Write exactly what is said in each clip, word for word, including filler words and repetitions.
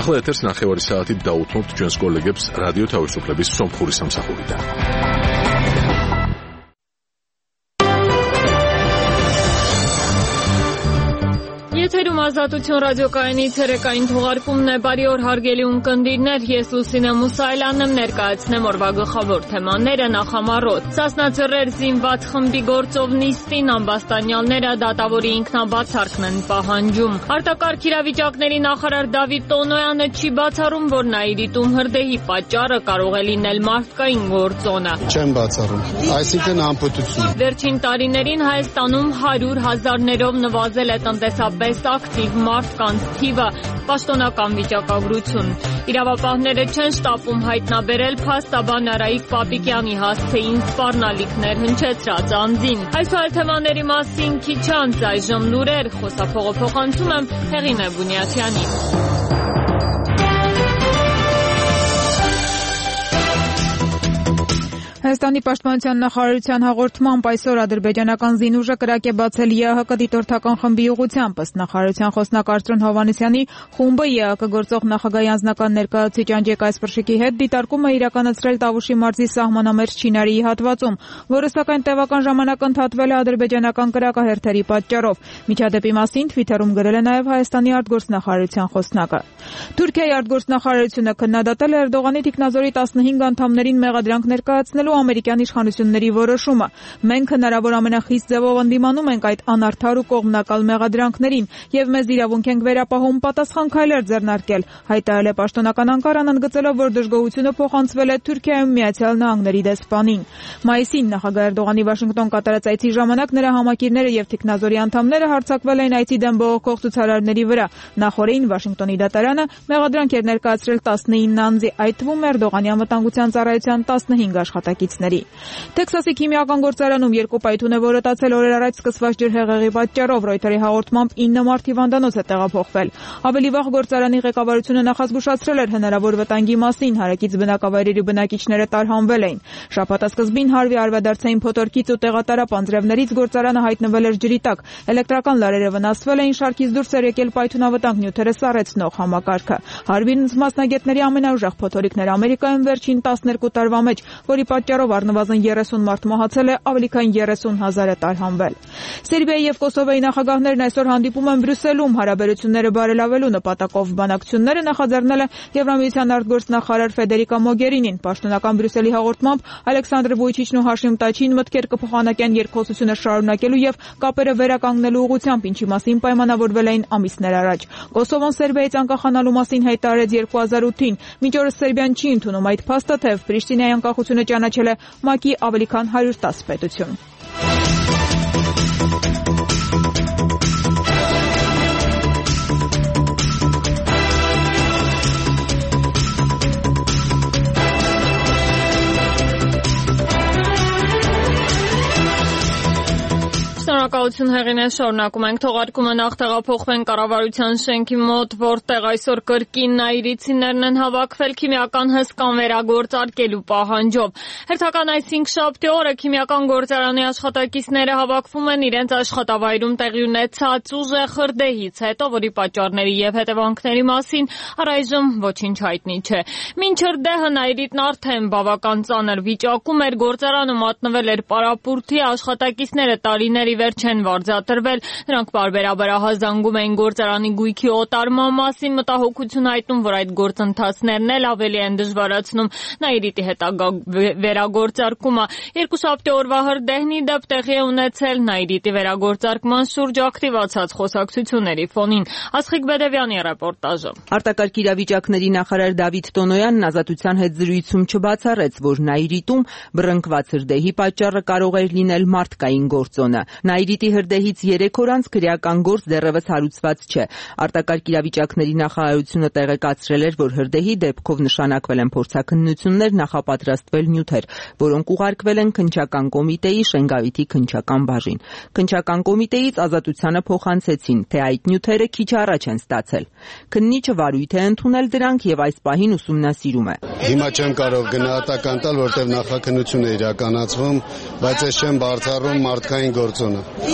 ახლა ეთერს ნახევარი საათით დაუთმობთ ჩვენს კოლეგებს რადიო თავისუფლების სომხური სამსახურიდან. Եթերում ազատություն ռադիոկայանի ցերեկային թողարկումն է, բարի օր հարգելի ունկնդիրներ, ես Լուսինե Մուսայելյանն եմ, ներկայացնեմ օրվա գլխավոր թեմաները նախամարոտ։ Սասնա Ձեռեր զինված խմբի գործով նիստին ամբաստանյալները դատավորի ինքնաբացարկն են պահանջում։ Արտակարգ իրավիճակների նախարար Դավիթ Տոնոյանը չի բացառում, որ Նաիրիտում հրդեհի պատճառը կարող է լինել մարդկային գործոնը։ Չեմ բացառում, այսինքն անպտություն։ Վերջին տարիներին Հայաստանում հարյուր հազարներով նվազել է տնտեսապես ակտիվ մարդկանց թիվը, պաշտոնական վիճակագրություն։ Իրավապահները չեն շտապում հայտնաբերել փաստաբան Արայիկ Պապիկյանի հասցեին սպառնալիքներ հնչեցրած անձին։ Այս այլ թեմաների մասին քիչ անց այժմ լուրեր, խոսափողը փոխանցում եմ Հեղինե Բունյաթյանին։ Հայաստանի պաշտպանության նախարարության հաղորդմամբ այսօր ադրբեջանական զինուժը կրակ է բացել ԵԱՀԿ դիտորդական խմբի ուղղությամբ, ըստ նախարարության խոսնակ Արծրուն Հովհաննիսյանի խումբը ԵԱՀԿ գործող նախագահի անձնական ներկայացուցիչ Անջեկ Այսպրշիկի հետ դիտարկում է իրականացրել Տավուշի մարզի սահմանամերձ Չինարիի հատվածում, որը սակայն տևական ժամանակ ընդհատվել է ադրբեջանական կրակահերթերի պատճառով։ Միջադեպի մասին Թվիթերում գրել է նաև Հայաստանի արտգործնախարարության խոսնակը։ Թուրքիայի արտգործնախարարությունը քննադատել է Էրդողանի թիկնազորի տասնհինգ անդամներին մեղադրանք ներկայացնելու ամերիկյան իշխանությունների որոշումը։ Մենք հնարավոր ամենախիստ ձևով ընդդիմանում ենք այդ անարդար ու կողմնակալ մեղադրանքներին եւ մեզ իրավունք ենք վերապահում պատասխան քայլեր ձեռնարկել, հայտարարել է պաշտոնական Անկարան, ընդգծելով, որ դժգոհությունը փոխանցվել է Թուրքիայում Միացյալ Նահանգների դեսպանին։ Մայիսին նախագահ Էրդողանի Վաշինգտոն կատարած այցի ժամանակ նրա համակիրները եւ թիկնազորի անդամները հարձակվել էին այցի դեմ բողոքող ցուցարարների վրա։ Նախորդին Վաշինգտոնի դատարանը մեղադրանք էր ներկայացրել տասնինը անձի, այդ թվում Էրդողանի անվտանգության ծառայության տասնհինգ աշխատակիցների։ Տեքսասի քիմիական գործարանում երկու պայթուն է որոտացել օրեր առաջ սկսված ջրհեղեղի պատճառով, Ռոյթերի հաղորդմամբ ինը մարդ հիվանդանոց է տեղափոխվել։ Ավելի վաղ գործարանի ղեկավարությունը նախազգուշացրել էր հնարավոր վտանգի մասին, հարակից բնակավայրերի բնակիչները տարհանվել էին։ Շաբաթասկզբին Հարվի արևադարձային փոթորկից ու տեղատարապ անձրևներից գործարանը հայտնվել էր ջրի տակ։ Էլեկտրական լարերը վնասվել էին, շարքից դուրս էր եկել պայթունավտանգ նյութերը սառեցնող համակարգը։ Հարվին մասնագետների ամենաուժեղ փոթորիկներ Ամերիկայում վերջին տասներկու տարվա մեջ, որի պատճառով առնվազն երեսուն մարդ մահացել է, ավելի քան երեսուն հազար է տարհանվել։ Սերբիայի եւ Կոսովոյի նախագահներն այսօր հանդիպում են Բրյուսելում հարաբերությունները բարելավելու նպատակով բանակցությունները նախաձեռնել է Եվրամիության արտգործնախարար Ֆեդերիկա Մոգերինին։ Պաշտոնական Բրյուսելի հաղորդմամբ Ալեքսանդր Վույչիչն ու Հաշիմ Տաչին մտքեր կփոխանակեն երկխոսությունը շարունակելու եւ կապերը վերականգնելու ուղղությամբ, ինչի մասին պայմանավորվել էին ամիսներ առաջ։ Կոսովոն Սերբիայից անկախանալու մասին հայտարարեց երկու հազար ութին։ Մինչ օրս Սերբիան չի ընդունում այդ փաստը, թեև Պրիշտինայի անկախությունը ճանաչել է ՄԱԿ-ի ավելի քան հարյուր տասը պետություն։ Շնորհակալություն Հեղինե, շարունակում ենք թողարկումը, նախ տեղափոխվենք կառավարության շենքի մոտ, որտեղ այսօր կրկին նաիրիցիներն են հավաքվել քիմիական հսկան վերագործարկելու պահանջով։ Հերթական այս հինգշաբթի օրը քիմիական գործարանի աշխատակիցները հավաքվում են իրենց աշխատավայրում տեղի ունեցած ուժեղ հրդեհից հետո, որի պատճառների եւ հետևանքների մասին առայժմ ոչինչ հայտնի չէ։ Մինչ հրդեհը Նաիրիտն արդեն բավական ծանր վիճակում էր, գործարանը մատնվել էր պարապուրդի, աշխատակիցները տարիների վերջ չեն վարձատրվել, նրանք բարբերաբար ահազանգում էին գործարանի գույքի օտարման մասին, մտահոգություն հայտնում, որ այդ գործընթացներն էլ ավելի են դժվարացնում Նաիրիտի հետագա վերագործարկումը։ Երկուշաբթի օրվա հրդեհնի դեպ տեղի է ունեցել Նաիրիտի վերագործարկման շուրջ ակտիվացած խոսակցությունների ֆոնին։ Աստղիկ Բեդևյանի ռեպորտաժը։ Արտակարգ իրավիճակների նախարար Դավիթ Տոնոյանն Ազատության հետ զրույցում չբացառեց, որ Նաիրիտում բռնկված հրդեհի պատճառը կարող էր լինել մարդկային գործոնը։ Նաիրիտի հրդեհից երեք օր անց քրեական գործ դեռևս հարուցված չէ։ Արտակարգ իրավիճակների նախարարությունը տեղեկացրել էր, որ հրդեհի դեպքով նշանակվել են փորձաքննություններ, նախապատրաստվել նյութեր, որոնք ուղարկվել են քննչական կոմիտեի Շենգավիթի քննչական բաժին։ Քննչական կոմիտեից Ազատությանը փոխանցեցին, թե այդ նյութերը քիչ առաջ են ստացել։ Քննիչը վարույթ է ընդունել դրանք եւ այս պահին ուսումնասիրում է։ Հիմա չեմ կարող գնահատական տալ, որտեղ նախաքննություն է իրականացվում, բայց ես չեմ բարձրանում մարդկային գործոնը։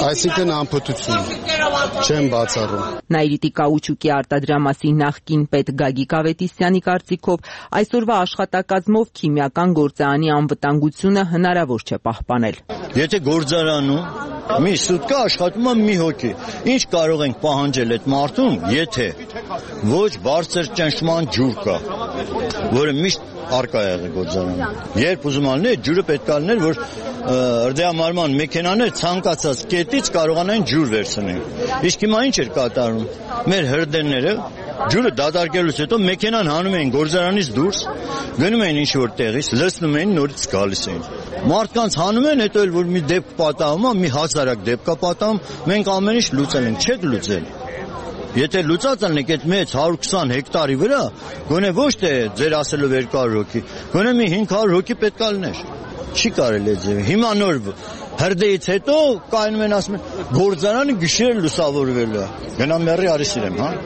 Այսինքն անփոթություն չեմ բացառում։ Նաիրիտի կաուչուկի արտադրամասի նախկին պետ Գագիկ Ավետիսյանի կարծիքով այսօրվա աշխատակազմով քիմիական գործարանի անվտանգությունը հնարավոր չէ պահպանել։ Եթե գործարանում մի սուտկա աշխատում է մի հոգի, ինչ կարող ենք պահանջել այդ մարդուն, եթե ոչ բարձր ճնշման ջուր կա, որը միշտ արկա եղել գործարանում։ Երբ ուզում ալներ, ջուրը պետք է ալներ, որ հրդեհամարման մեքենաներ ցանկացած կետից կարողանային ջուր վերցնել։ Իսկ հիմա ինչ էր կատարում։ Մեր հրդեհները ջուրը դատարկելուց հետո մեքենան հանում էին գործարանից դուրս, գնում էին ինչ-որ տեղից, լցնում էին, նորից գալիս էին։ Մարդկանց հանում են, հետո էլ որ մի դեպք պատահում է, մի հասարակ դեպք է պատահում, մենք ամեն ինչ լուծել ենք, չեք լուծել։ Եթե լուծած ալնեք այդ մեծ հարյուր քսան հեկտարի վրա, գոնե ոչ թե ձեր ասելով երկու հարյուր հոգի, գոնե մի հինգ հարյուր հոգի պետք է լիներ։ Չի կարելի այդ ձևի։ Հիմա նոր հրդեհից հետո կայնում են ասում են գործարանը գիշերը լուսավորվելու է։ Գնամ մեռի արի սիրեմ, հա։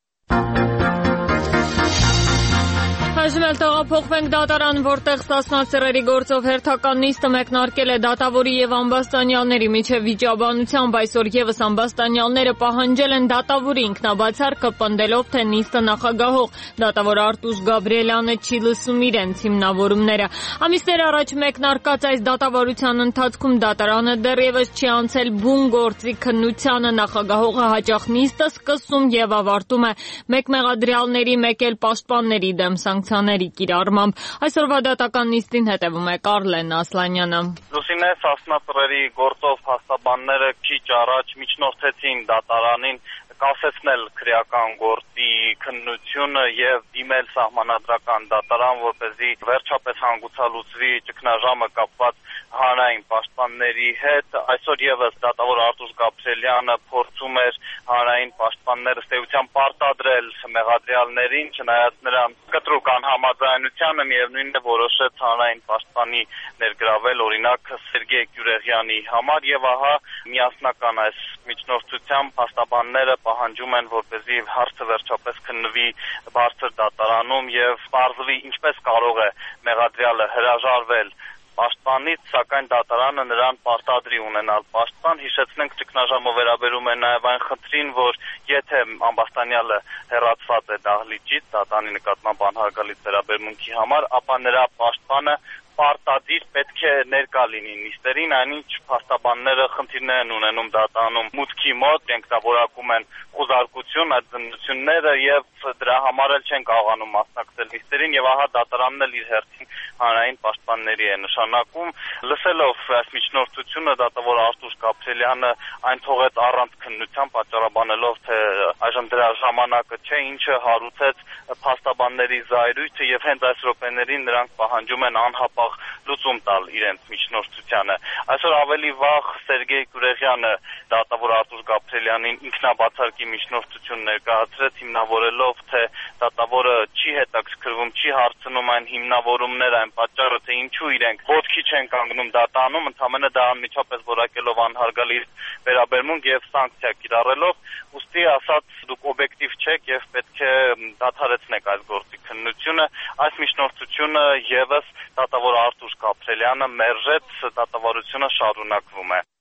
Այժմ էլ տեղափոխվենք դատարան, որտեղ Ստասնացերերի գործով հերթական նիստը մեկնարկել է դատավորի եւ ամբաստանյալների միջև վիճաբանությամբ։ Այսօր եւս ամբաստանյալները պահանջել են դատավորի ինքնաբացարկը, պնդելով, թե նիստը նախագահող դատավոր Արտուշ Գաբրիելյանը չի լսում իրենց հիմնավորումները։ Ամիսներ առաջ մեկնարկած այս դատավարության ընթացքում դատարանը դեռևս չի անցել բուն գործի քննությանը։ Նախագահողը հաճախ նիստը սկսում եւ ավարտում է մեկ մեղադրյալների, մեկ էլ պաշտպանների դեմ սանկցիաների կիրառմամբ։ Այսօրվա դատական նիստին հետևում է Կարլեն Ասլանյանը։ Լուսինե Ստասնացերերի գործով փաստաբանները քիչ առաջ միջնորդեցին դատարանին կասեցնել քրեական գործի քննությունը եւ դիմել սահմանադրական դատարան, որպեսզի վերջապես հանգուցալուծվի ճգնաժամը կապված հանրային պաշտպանների հետ։ Այսօր եւս դատավոր Արտուշ Գաբրիելյանը փորձում էր հանրային պաշտպանները ստեյության պարտադրել մեղադրյալներին, չնայած նրան կտրուկ անհամաձայնությանը միևնույնն է որոշեց հանրային պաշտպանի ներգրավել օրինակ Սերգեյ Գյուրեղյանի համար եւ ահա միասնական այս միջնորդությամբ փաստաբանները պահանջում են, որպեսզի հարցը վերջապես քննվի բարձր դատարանում եւ պարզվի ինչպես կարող է մեղադրյալը հրաժարվել պաշտպանից, սակայն դատարանը նրան պարտադրի ունենալ պաշտպան։ Հիշեցնենք, ճգնաժամը վերաբերում է նաև այն խնդրին, որ եթե ամբաստանյալը հեռացված է դահլիճից, դատանի նկատմամբ անհարգալից վերաբերմունքի համար, ապա նրա պաշտպանը պարտադիր պետք է ներկա լինի նիստերին, այնինչ փաստաբանները խնդիրներ են ունենում դատանում մուտքի մոտ, իրենք դա որակում են խուզարկություն, այդ զննությունները եւ դրա համար էլ չեն կարողանում մասնակցել նիստերին եւ ահա դատարանն էլ իր հերթին հանրային պաշտպանների է նշանակում։ Լսելով այս միջնորդությունը դատավոր Արտուշ Գաբրիելյանը այն թողեց առանց քննության, պատճառաբանելով, թե այժմ դրա ժամանակը չէ, ինչը հարուցեց փաստաբանների զայրույթը եւ հենց այս րոպեներին նրանք պահանջում են անհապաղ լուծում տալ իրենց միջնորդությանը։ Այսօր ավելի վաղ Սերգեյ Գյուրեղյանը դատավոր Արտուշ Գաբրիելյանին ինքնաբացարկի միջնորդություն ներկայացրեց, հիմնավորելով, թե դատավորը չի հետաքրքրվում, չի հարցնում այն հիմնավորումները, այն պատճառը, թե ինչու իրենք ոտքի չեն կանգնում դատանում, ընդհանրապես դա անմիջապես որակելով անհարգալի վերաբերմունք եւ սանկցիա կիրառելով, ուստի ասած դուք օբյեկտիվ չեք եւ պետք է դադարեցնեք այս գործի քննությունը։ Այս միջնորդությունը եւս դատավոր Արտուշ Գաբրիելյանը մերժեց, դատավարությունը շարունակվում է։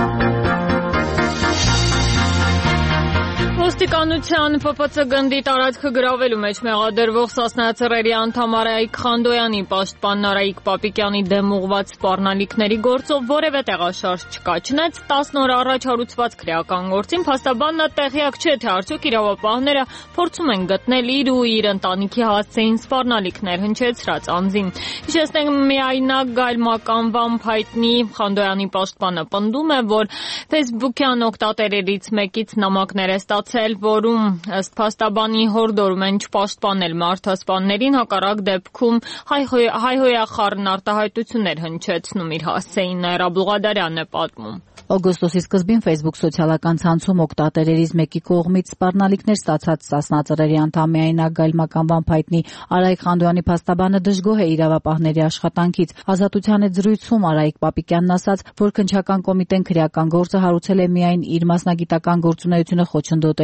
Ոստիկանության Փ Փ Ց գնդի տարածքը գրավելու մեջ մեղադրվող Ստասնացերերի անդամ Արայիկ Խանդոյանի պաշտպան Արայիկ Պապիկյանի դեմ ուղղված սպառնալիքների գործով որևէ տեղաշարժ չկա։ Չնայած տասն օր առաջ հարուցված քրեական գործին փաստաբանն տեղյակ չէ, թե արդյոք իրավապահները փորձում են գտնել իր ու իր ընտանիքի հասցեին սպառնալիքներ հնչեցրած անձին։ Հիշեցնենք, միայնակ գայլմականվամբ հայտնի Խանդոյանի պաշտպանը պնդում է, որ Facebook-յան օգտատերերից մեկից նամակներ է ստացել, որում ըստ փաստաբանի հորդորում են չպաշտպանել մարդասպաններին, հակառակ դեպքում հայհոյախառն արտահայտություններ հնչեցնում իր հասցեին։ Նաիրա Բլուղադարյանն է պատմում։ Օգոստոսի սկզբին Facebook սոցիալական ցանցում օգտատերերից մեկի կողմից սպառնալիքներ ստացած Ստասնացերերի անդամ միայնակ գայլմականվամբ հայտնի Արայիկ Խանդոյանի փաստաբանը դժգոհ է իրավապահների աշխատանքից։ Ազատության հետ զրույցում Արայիկ Պապիկյանն ասաց, որ քննչական կոմիտեն քրեական գործը հարուցել է միայն իր մասնագիտական գործունեությունը խոչընդոտելու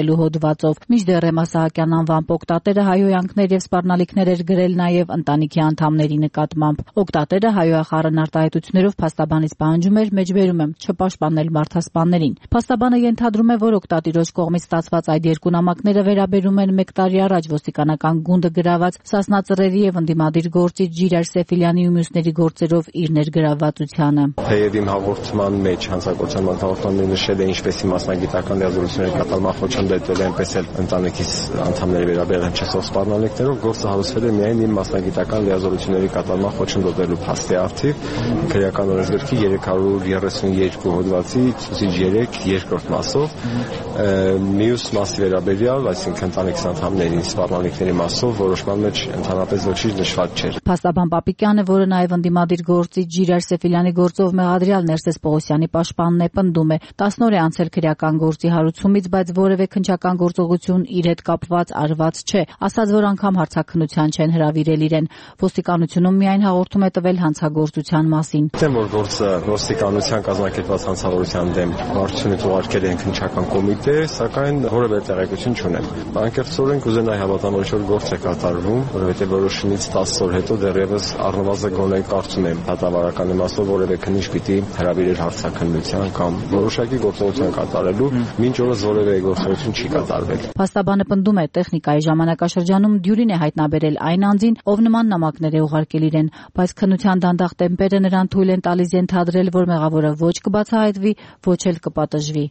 աշխատելու հոդվածով։ Մինչդեռ Ռեմա Սահակյան անվամբ օգտատերը հայհոյանքներ եւ սպառնալիքներ էր գրել նաեւ ընտանիքի անդամների նկատմամբ։ Օգտատերը հայհոյախառն արտահայտություններով փաստաբանից պահանջում էր, մեջբերում եմ, չպաշտպանել մարդասպաններին։ Փաստաբանը ենթադրում է, որ օգտատիրոջ կողմից ստացված այդ երկու նամակները վերաբերում են մեկ տարի առաջ ոստիկանական գունդը գրաված Սասնա Ծռերի եւ ընդդիմադիր գործիչ Ջիրար Սեֆիլյանի ու մյուսների գործերով իր ներգրավվածությանը։ Թեև իմ հաղորդման մեջ հանցագործության մարտահրավերները նշել է ինչպեսի մասնագիտական լիազորությունների կատարման խոչընդոտել, այնպես էլ ընտանիքիս անդամների վերաբերյալ հնչեցող սպառնալիքներով գործը հարուցվել է միայն իմ մասնագիտական լիազորությունների կատարման խոչընդոտելու փաստի արդիվ քրեական օրենսգրքի երեք հարյուր երեսունյոթ հոդվածի ցուցիչ երեք երկրորդ մասով, մյուս մասի վերաբերյալ, այսինքն ընտանիքիս անդամների սպառնալիքների մասով որոշման մեջ ընդհանրապես ոչինչ նշված չէր։ Փաստաբան Պապիկյանը, որը նաև ընդդիմադիր գործիչ Ջիրար Սեֆիլյանի գործով մեղադրյալ Ներսես Պողոսյանի պաշտպանն է, պնդում է, տասն օր է անցել քրեական գործի հարուցումից, բայց որևէ քննչական գործողություն իր հետ կապված արված չէ, ասաց, որ անգամ հարցաքննության չեն հրավիրել իրեն։ Ոստիկանությունում միայն հաղորդում է տվել հանցագործության մասին։ Գիտեմ, որ գործը ոստիկանության կազմակերպված հանցավորության դեմ վարչությունից ուղարկել են քննչական կոմիտե, սակայն որևէ տեղեկություն չունեմ։ Անկեղծորեն կուզենայի հավատալ, որ ինչ-որ գործ է կատարվում, որովհետև որոշումից տասը օր հետո դեռևս առնվազն գոնե կարծում եմ դատավարական իմաստով որևէ քննիչ պիտի հրավիրեր հարցաքննության կամ որոշակի գործողություն կատարելու, մինչ օրս որևէ գործողություն չի կատարվել։ Փաստաբանը պնդում է, տեխնիկայի ժամանակաշրջանում դյուրին է հայտնաբերել այն անձին, ով նման նամակներ է ուղարկել իրեն, բայց քննության դանդաղ տեմպերը նրան թույլ են տալիս ենթադրել, որ մեղավորը ոչ կբացահայտվի, ոչ էլ կպատժվի։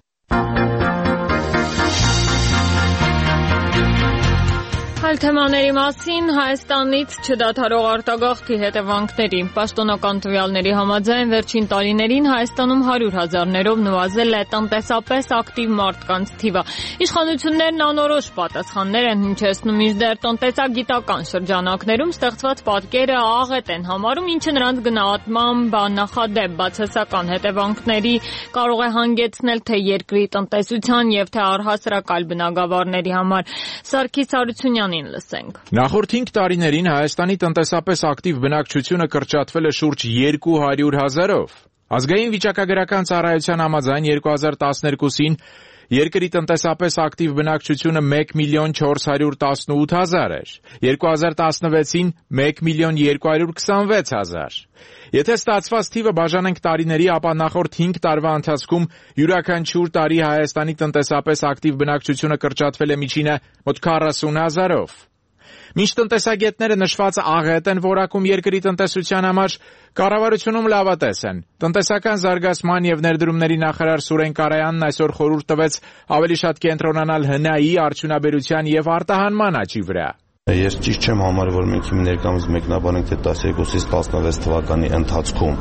Այլ թեմաների մասին Հայաստանից չդադարող արտագաղթի հետևանքների։ Պաշտոնական տվյալների համաձայն վերջին տարիներին Հայաստանում հարյուր հազարներով նվազել է տնտեսապես ակտիվ մարդկանց թիվը։ Իշխանություններն անորոշ պատասխաններ են հնչեցնում, մինչդեռ տնտեսագիտական շրջանակներում ստեղծված պատկերը աղետ են համարում, ինչը նրանց գնահատմամբ աննախադեպ բացասական հետևանքների կարող է հանգեցնել թե երկրի տնտեսության եւ թե առհասարակ այլ բնագավառների համար։ Սարգիս Հարությունյանի Նախորդ հինգ տարիներին Հայաստանի տնտեսապես ակտիվ բնակչությունը կրճատվել է շուրջ երկու հարյուր հազարով։ Ազգային վիճակագրական ծառայության համաձայն երկու հազար տասներկուսին երկրի տնտեսապես ակտիվ բնակչությունը մեկ միլիոն չորս հարյուր տասնութ հազար էր, երկու հազար տասնվեցին մեկ միլիոն երկու հարյուր քսանվեց հազար։ Եթե ստացված թիվը բաժանենք տարիների, ապա նախորդ հինգ տարվա ընթացքում յուրաքանչյուր տարի Հայաստանի տնտեսապես ակտիվ բնակչությունը կրճատվել է միջինը մոտ քառասուն հազարով։ Մինչ տնտեսագետները նշվածը աղետ են որակում երկրի տնտեսության համար, կառավարությունում լավատես են։ Տնտեսական զարգացման եւ ներդրումների նախարար Սուրեն Կարայանն այսօր խորհուրդ տվեց ավելի շատ կենտրոնանալ հնայի, արդյունաբերության եւ արտահանման աճի վրա։ Ես ճիշտ չեմ համարում, որ մենք հիմա ներկայումս մեկնաբանենք, թե տասներկուսից տասնվեց թվականի ընթացքում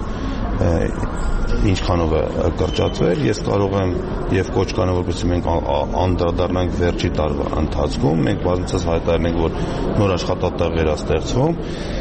ինչքանով է կրճատվել, ես կարող եմ եւ կոչ կանեմ, որպեսզի մենք անդրադառնանք վերջի տարվա ընթացքում, մենք բազմիցս հայտարարենք, որ նոր աշխատատեղեր է ստեղծվում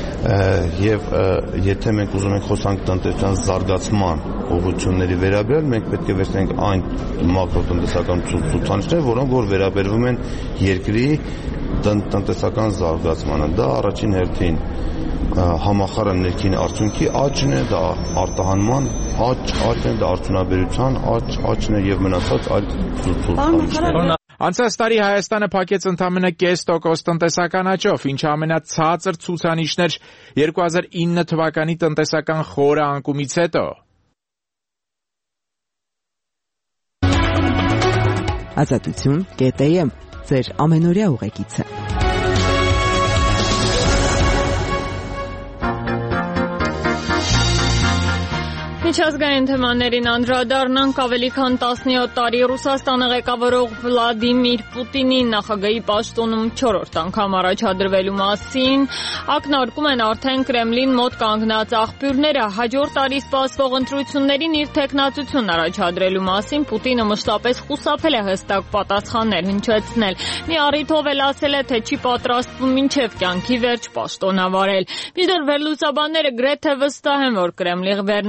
եւ եթե մենք ուզում ենք խոսանք տնտեսության զարգացման ուղղությունների վերաբերյալ, մենք պետք է վերցնենք այն մակրոտնտեսական ցուցանիշները, որոնք որ վերաբերվում են երկրի տնտեսական զարգացմանը։ Դա առաջին հերթին համախառն ներքին արդյունքի աճն է, դա արտահանման աճ, աճն է, դա արդյունաբերության աճ, աճն է եւ մնացած այլ ցուցանիշներ։ Անցած տարի Հայաստանը փակեց ընդամենը կես տոկոս տնտեսական աճով, ինչը ամենացածր ցուցանիշն էր երկու հազար ինը թվականի տնտեսական խորը անկումից հետո։ Ազատություն կետ եմ ձեր ամենօրյա ուղեկիցը։ Միջազգային թեմաներին անդրադառնանք ավելի քան տասնյոթ տարի Ռուսաստանը ղեկավարող Վլադիմիր Պուտինի նախագահի պաշտոնում չորրորդ անգամ առաջադրվելու մասին ակնարկում են արդեն Կրեմլին մոտ կանգնած աղբյուրները։ Հաջորդ տարի սպասվող ընտրություններին իր թեկնածությունն առաջադրելու մասին Պուտինը մշտապես խուսափել է հստակ պատասխաններ հնչեցնել։ Մի առիթով էլ ասել է, թե չի պատրաստվում մինչև կյանքի վերջ պաշտոնավարել։ Մինչդեռ վերլուծաբանները գրեթե վստահ են, որ Կրեմլի վերնախավում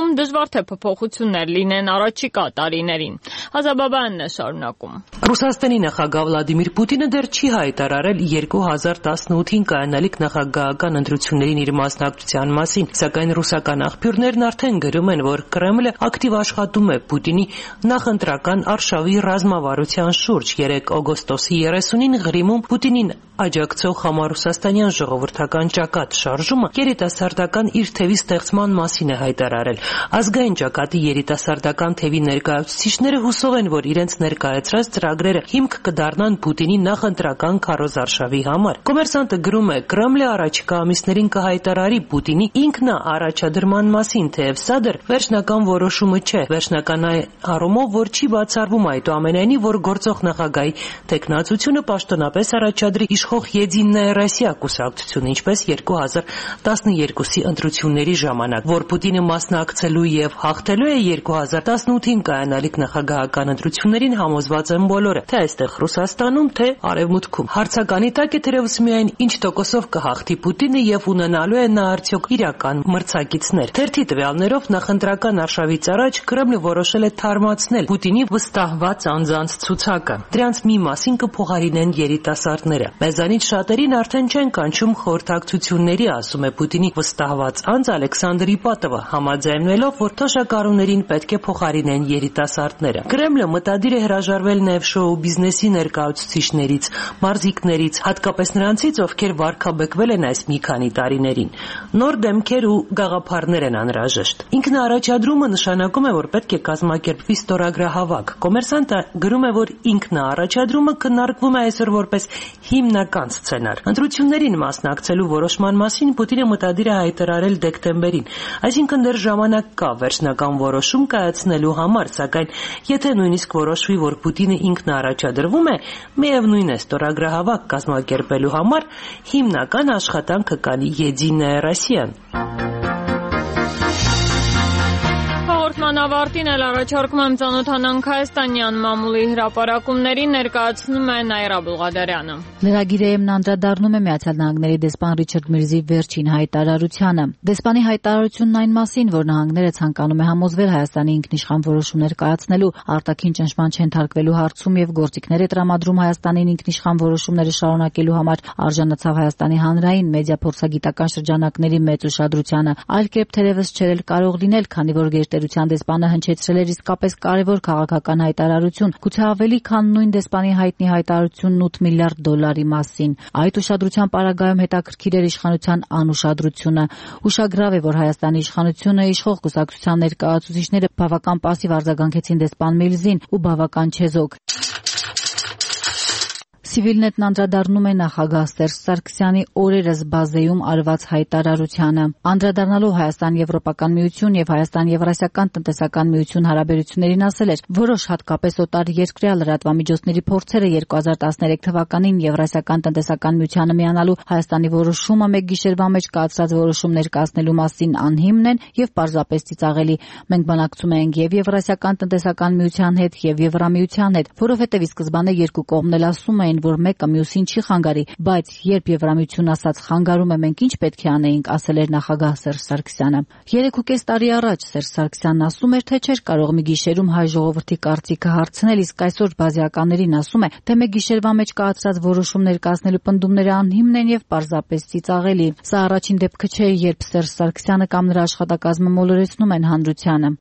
Կրեմլում դժվար թե փոփոխություններ լինեն առաջիկա տարիներին։ Ազաբաբանն է շարունակում։ Ռուսաստանի նախագահ Վլադիմիր Պուտինը դեռ չի հայտարարել երկու հազար տասնութին կայանալիք նախագահական ընտրություններին իր մասնակցության մասին, սակայն ռուսական աղբյուրներն արդեն գրում են, որ Կրեմլը ակտիվ աշխատում է Պուտինի նախընտրական արշավի ռազմավարության շուրջ։ երեք օգոստոսի երեսունին Ղրիմում Պուտինին աջակցող համառուսաստանյան ժողովրդական ճակատ շարժումը երիտասարդական իր թևի ստեղծման մասին է հայտարարել։ Ազգային ճակատի երիտասարդական թևի ներկայացուցիչները հուսով են, որ իրենց ներկայացրած ծրագրերը հիմք կդառնան Պուտինի նախընտրական քարոզարշավի համար։ Կոմերսանտը գրում է. Կրեմլը առաջիկա ամիսներին կհայտարարի Պուտինի ինքնաառաջադրման մասին, թեև սա դեռ վերջնական որոշումը չէ։ Վերջնական առումով, որ չի բացառվում այդուամենայնիվ, որ գործող նախագահի տեխնացությունը պաշտոնապես առաջադրի իշխող Եդիննայա Ռոսիա կուսակցությունը, ինչպես երկու հազար տասնյոթի ընտրությունների ժամանակ, որ Պուտինը մասնակցելու եւ հաղթելու է երկու հազար տասնութին կայանալիք նախագահական ընտրություններին համոզված են բոլորը, թե այստեղ Ռուսաստանում, թե Արևմուտքում։ Հարցականի տակ է թերևս միայն ինչ տոկոսով կհաղթի Պուտինը եւ ունենալու է նա արդյոք իրական մրցակիցներ։ Թերթի տվյալներով նախընտրական արշավից առաջ Կրեմլը որոշել է թարմացնել Պուտինի վստահված անձանց ցուցակը։ Դրանց մի մասին կփոխարինեն երիտասարդները։ Մեզանից շատերին արդեն չեն կանչում խորհրդակցությունների, ասում է Պուտինի վստահված անձ Ալեքսանդր Իպատովը, համաձայնվելով, որ թոշակառուներին պետք է փոխարինեն երիտասարդները։ Կրեմլը մտադիր է հրաժարվել նաև շոու բիզնեսի ներկայացուցիչներից, մարզիկներից, հատկապես նրանցից, ովքեր վարքաբեկվել են այս մի քանի տարիներին։ Նոր դեմքեր ու գաղափարներ են անհրաժեշտ։ Ինքնաառաջադրումը նշանակում է, որ պետք է կազմակերպվի ստորագրահավաք։ Կոմերսանտը գրում է, որ ինքնաառաջադրումը քննարկվում է այսօր որպես հիմնական սցենար։ Ընտրություններին մասնակցելու որոշման մասին Պուտինը մտադիր է հայտարարել դեկտեմբերին, այսինքն դեռ ժամանակ կա վերջնական որոշում կայացնելու համար, սակայն եթե նույնիսկ որոշվի, որ Պուտինը ինքնաառաջադրվում է, միևնույն է ստորագրահավաք կազմակերպելու համար հիմնական աշխատանքը կանի Եդիննայա Ռոսիան։ Ավարտին էլ առաջարկում եմ ծանոթանանք հայաստանյան մամուլի հրապարակումներին, ներկայացնում է Նաիրա Բուլղադարյանը։ Լրագիրը անդրադառնում է Միացյալ Նահանգների դեսպան Ռիչարդ Միրզի վերջին հայտարարությանը։ Դեսպանի հայտարարությունն այն մասին, որ նահանգները ցանկանում է համոզվել Հայաստանի ինքնիշխան որոշումներ կայացնելու, արտաքին ճնշման չընթարկվելու հարցում եւ գործիքներ է տրամադրում Հայաստանին ինքնիշխան որոշումները շարունակելու համար, արժանացավ Հայաստանի հանրային մեդիա փորձագիտական շրջանակների մեծ ուշադրությանը։ Այլ կերպ թերևս չէր կարող լինել, քանի որ գերտերության դեսպանը հնչեցրել էր իսկապես կարևոր քաղաքական հայտարարություն, գուցե ավելի քան նույն դեսպանի հայտնի հայտարարությունն ութ միլիարդ դոլարի մասին։ Այդ ուշադրության պարագայում հետաքրքիր էր իշխանության անուշադրությունը։ Ուշագրավ է, որ Հայաստանի իշխանությունը, իշխող կուսակցության ներկայացուցիչները բավական պասիվ արձագանքեցին դեսպան Միրզին ու բավական չեզոք։ Civilnet-ն անդրադառնում է նախագահ Սերժ Սարգսյանի օրերս բազեում արված հայտարարությանը։ Անդրադառնալով Հայաստան-Եվրոպական միություն եւ Հայաստան-Եվրասիական տնտեսական միություն հարաբերություններին ասել էր, որոշ հատկապես օտարերկրյա լրատվամիջոցների փորձերը երկու հազար տասներեք թվականին Եվրասիական տնտեսական միությանը միանալու Հայաստանի որոշումը մեկ գիշերվա մեջ կայացած որոշումներ կայացնելու մասին անհիմն են եւ պարզապես ծիծաղելի։ Մենք բանակցում ենք եւ Եվրասիական տնտեսական միության հետ եւ Եվրամիության հետ, որովհետեւ ի սկզբանե երկու կողմն էլ ասում էին, որ մեկը մյուսին չի խանգարի, բայց երբ Եվրամիությունն ասաց խանգարում է, մենք ինչ պետք է անեինք, ասել էր նախագահ Սերժ Սարգսյանը։ Երեք ու կես տարի առաջ Սերժ Սարգսյանն ասում էր, թե չէր կարող մի գիշերում հայ ժողովրդի կարծիքը հարցնել, իսկ այսօր բազիականներին ասում է, թե մեկ գիշերվա մեջ կայացած որոշումներ կայացնելու պնդումները անհիմն են եւ պարզապես ծիծաղելի։ Սա առաջին դեպքը չէ, երբ Սերժ Սարգսյանը կամ նրա աշխատակազմը մոլորեցնում են հանրությանը։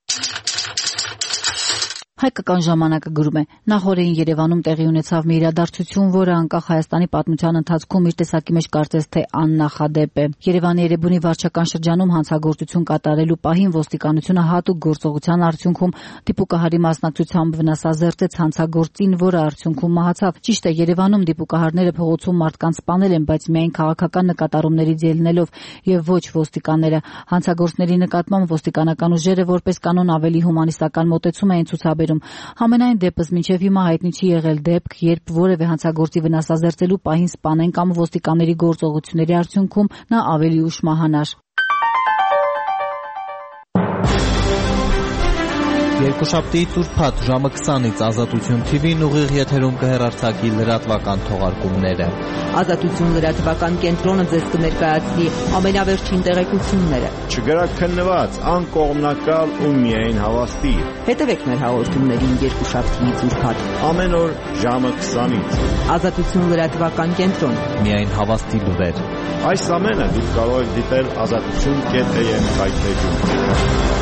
Հայկական ժամանակը գրում է. նախորդին Երևանում տեղի ունեցավ մի իրադարձություն, որը անկախ Հայաստանի պատմության ընթացքում իր տեսակի մեջ կարծես թե աննախադեպ է։ Երևանի Երևանի վարչական շրջանում հանցագործություն կատարելու պահին ոստիկանությունը հատուկ գործողության արդյունքում դիպուկահարի մասնակցությամբ վնասազերծեց հանցագործին, որը արդյունքում մահացավ։ Ճիշտ է, Երևանում դիպուկահարները փողոցում մարդկանց սպանել են, բայց միայն քաղաքական նկատառումներից ելնելով եւ ոչ ոստիկանները։ Հանցագործների նկատմամբ ոստիկանական ուժերը որպես կանոն ավելի հումանիստական մոտեցում էին ցուցաբերում։ Համենայն դեպս մինչև հիմա հայտնի չի եղել դեպք, երբ որևէ հանցագործի վնասազերծելու պահին սպանեն կամ ոստիկանների գործողությունների արդյունքում նա ավելի ուշ մահանար։ Երկուշաբթի Տուրփաթ ժամը քսանից Ազատություն Թի Վին ուղիղ եթերում կհեռարձակի լրատվական թողարկումները։ Ազատություն լրատվական կենտրոնը ձեզ կներկայացնի ամենավերջին տեղեկությունները։ Չգրաքննված, անկողմնակալ ու միայն հավաստի։ Հետևեք մեր հաղորդումներին երկուշաբթիից ուրբաթ ամեն օր ժամը քսանից։ Ազատություն լրատվական կենտրոն։ Միայն հավաստի լուրեր։ Այս ամենը դուք կարող եք դիտել ազատություն կետ է եմ հայտնեջում։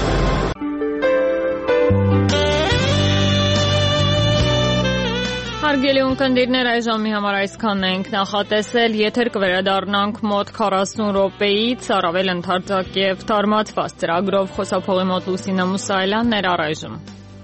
Հարգելի ունկնդիրներ, այս ժամի համար այսքանն ենք նախատեսել, եթեր կվերադառնանք մոտ քառասուն րոպեից, առավել ընդարձակ եւ թարմացված ծրագրով խոսափողի մոտ Լուսինե Մուսայելյանն էր առայժմ։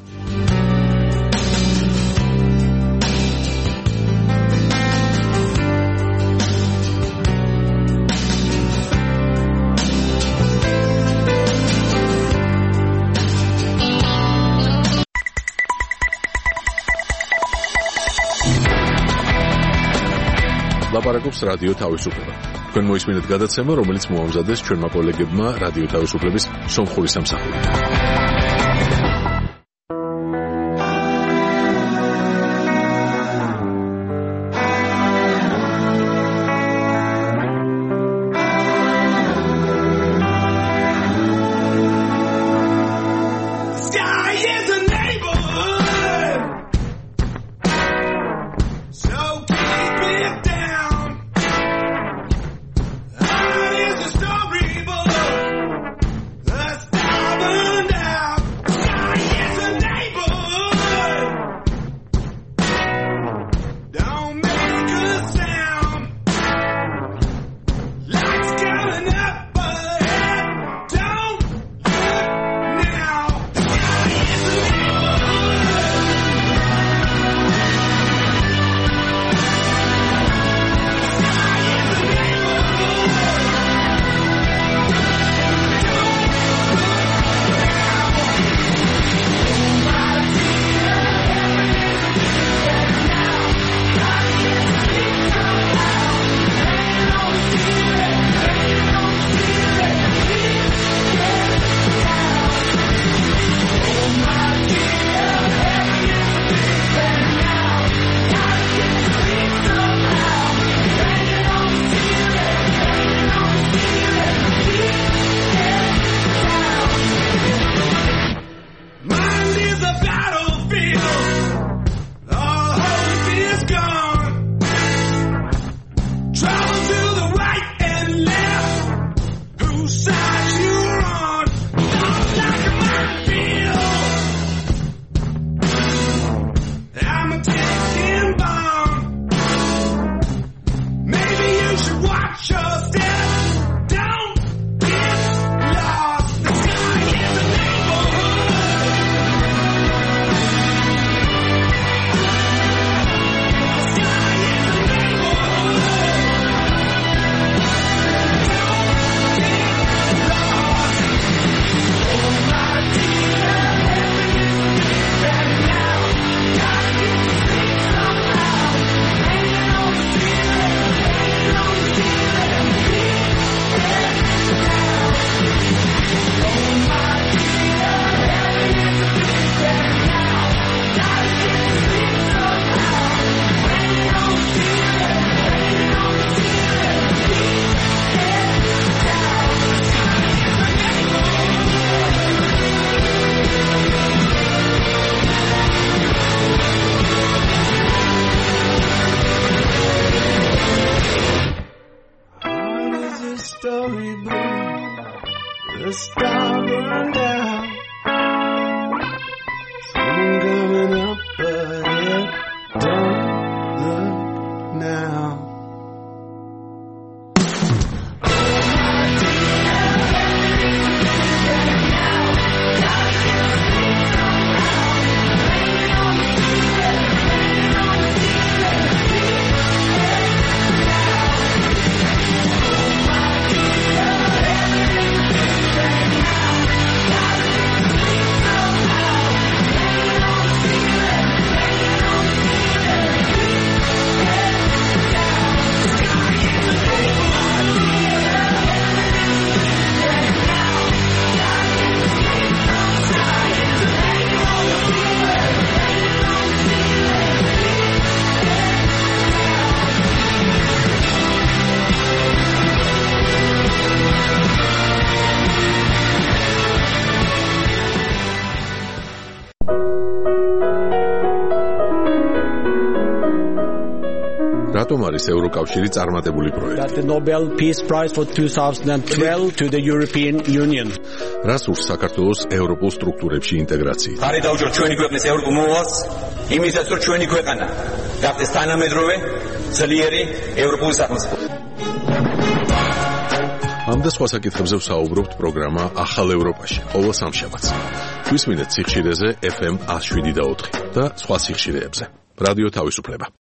Լապարակობს ռադիո თავისუფლება. Თქვენ მოისმინეთ გადაცემა, რომელიც მოამზადეს ჩვენმა კოლეგებმა რადიო თავისუფლების სომხური სამსახურით. რატომ არის ევროკავშირი წარმატებული პროექტი? The Nobel Peace Prize for twenty twelve to the European Union. რას ურს საქართველოს ევროპულ სტრუქტურებში ინტეგრაციით? ხარი დაუჭირ ჩვენი ქვეყნის ევროპულ მოვალს, იმისაც რომ ჩვენი ქვეყანა გახდეს თანამედროვე, ძლიერი ევროპული სახელმწიფო. ამ და სხვა საკითხებზე ვსაუბრობთ პროგრამა ახალ ევროპაში, ყოველ სამშაბათს. გვისმინეთ სიხშირეზე ეფ ემ one oh seven და ოთხი და სხვა სიხშირეებზე. რადიო თავისუფლება.